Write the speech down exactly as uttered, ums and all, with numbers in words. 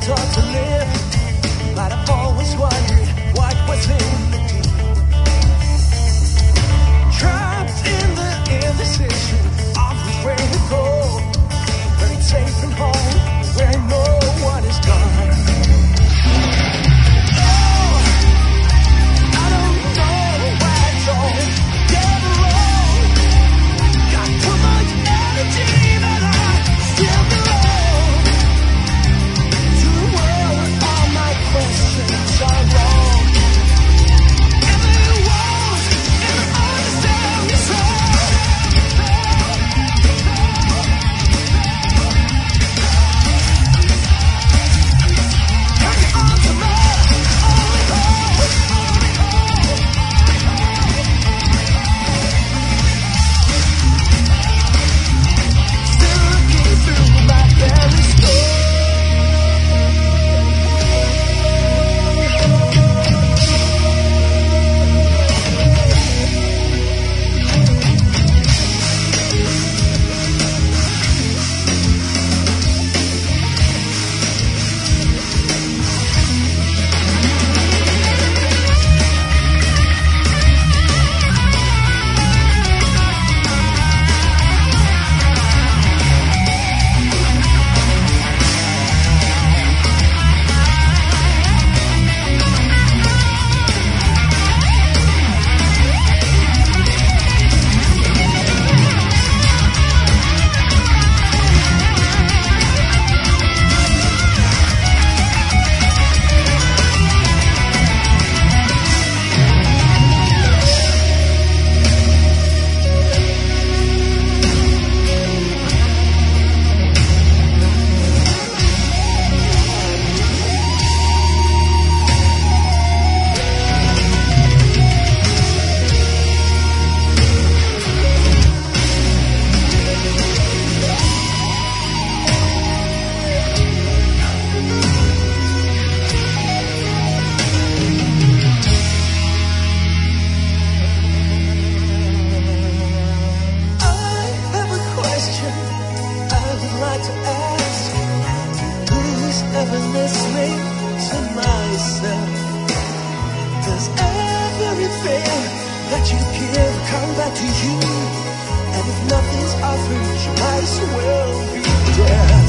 taught to live, but I've always wondered what was in the deep. Trapped in the indecision of which way to go, buried safe and home where no one is gone. Oh, I don't know why it's all get wrong. Got too much energy that I still belong to a world where all my questions are wrong. And there was an understand me so. Hang on to me, only hope, only hope. Still looking through my periscope. To ask, who's ever listening to myself? Does everything that you give come back to you? And if nothing's offered, you might as well be dead.